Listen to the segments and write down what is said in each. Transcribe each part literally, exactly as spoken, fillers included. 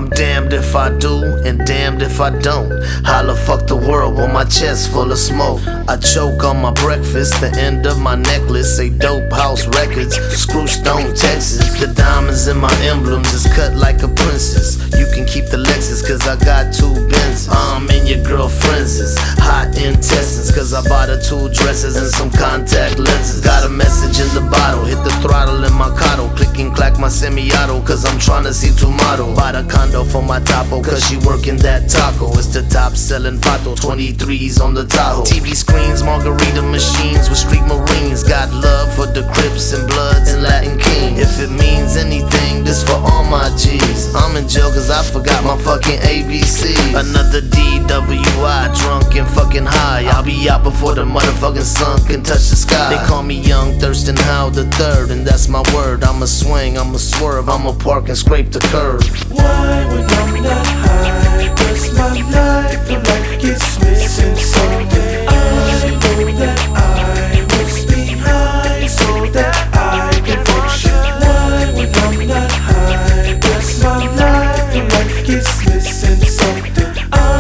I'm damned if I do and damned if I don't. Holla fuck the world with my chest full of smoke. I choke on my breakfast, the end of my necklace say Dope House Records, Screwstone, Texas. The diamonds in my emblems is cut like a princess. You can keep the Lexus cause I got two Benzes. I'm in your girlfriend's hot intestines cause I bought her two dresses and some contact lenses. Got a message in the bottle, hit the throttle in my Cotto, click and clack my semi-auto cause I'm tryna see tomorrow. Bought a condo for my Tapo cause she working that taco. It's the top selling Pato, twenty-threes on the Tahoe. T V screens, margarita machines with street marines. Got love for the Crips and Bloods and Latin Kings. If it means anything, this for all my G's. I'm in jail cause I forgot my fucking A B C. Another D W I, drunk and fucking high. I'll be out before the motherfucking sun can touch the sky. They call me Young Thurston Howe the third, and that's my word. I'ma swing, I'ma swerve, I'ma park and scrape the curb. Why when I'm not high does my life feel like it's missing something? I know that I must be high so that I can function. Why when I'm not high does my life feel like it's missing something?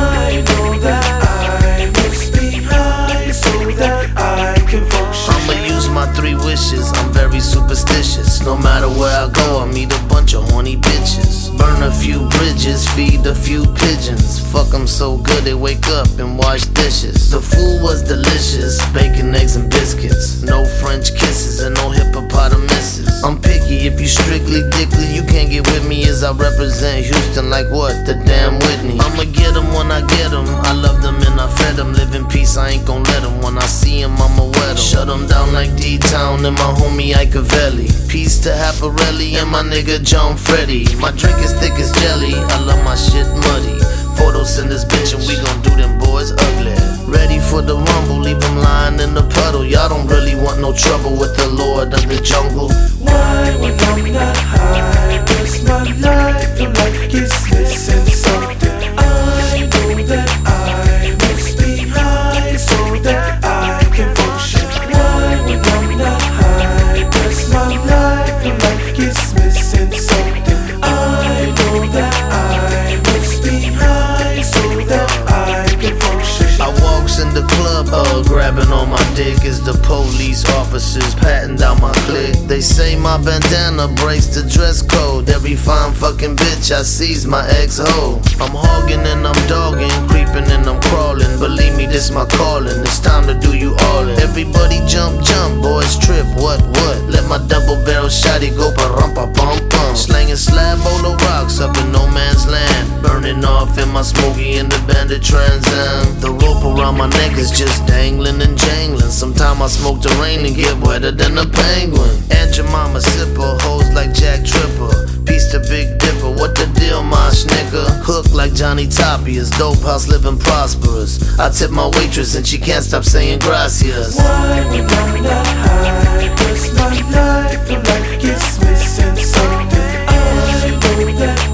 I know that I must be high so that I can function. I'ma use my three wishes, I'm very superstitious. No matter where I go, I meet a bunch of horny bitches. Burn a few bridges, feed a few pigeons. Fuck them so good they wake up and wash dishes. The food was delicious, bacon, eggs, and biscuits. No French kisses and no hippopotamuses. I'm picky, if you strictly dickly, you can't get with me as I represent Houston like what? The damn Whitney. I'ma get them when I get them, I love them and I fed them. Live in peace, I ain't gon' let them. When I see them, I'ma wet them. Shut them down like D-Town and my homie Icavelli. Peace to Haparelli and my nigga John Freddy. My drink is thick as jelly, I love my shit muddy. Photos in this bitch and we gon' do them boys ugly. Ready for the rumble, leave them lying in the puddle. Y'all don't really want no trouble with the Lord of the jungle. Why when I'm not high does my life feel like it's missing something? I know that I must be high so that I can function. Why when I'm not high does my life feel like it's missing something? I know that I must be high so that I can function. I walks in the club, uh, grabbing on my dick as the police officers patting down my click. They say my bandana breaks the dress code. Every fine fucking bitch I see's my ex-hoe. I'm hogging and I'm dogging, creeping and I'm crawling. Believe me, this my calling, it's time to do you all in. Everybody jump, jump, boys trip, what, what? Let my double barrel shotty go pa-rum-pa-bum-bum. Slanging slab bolo rocks up in no man's land. Burning off in my smoky in the bandit Trans Am. The rope around my neck is just dangling and jangling. Sometime I smoke the rain and get wetter than a penguin. Aunt Jemima sipper, hoes like Jack Tripper. Peace to Big Dipper, what the deal, my nigga? Hook like Johnny Tapia's, Dope House living prosperous. I tip my waitress and she can't stop saying gracias. Why when I'm not high does my life feel like it's missing something? I know that